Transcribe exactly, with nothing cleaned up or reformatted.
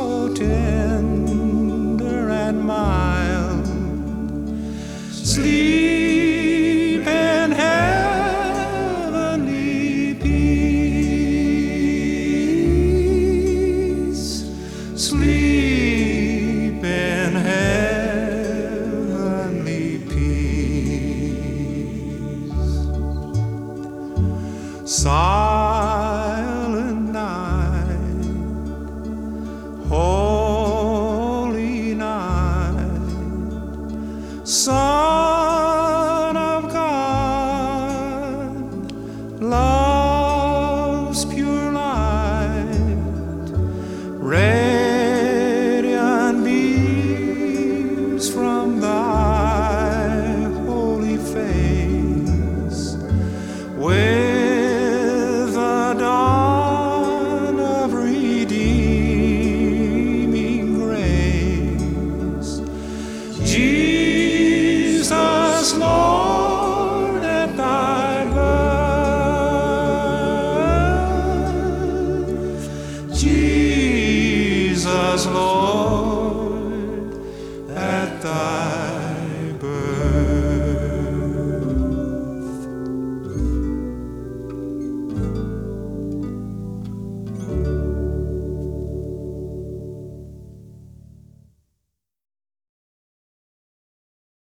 so tender and mild. Sleep in heavenly peace. Sleep in heavenly peace. Silent night, holy night, Son of God, love's pure light, radiant beams from thy holy face, with the dawn of redeeming grace. Jesus, Lord, at thy birth, Jesus, Lord.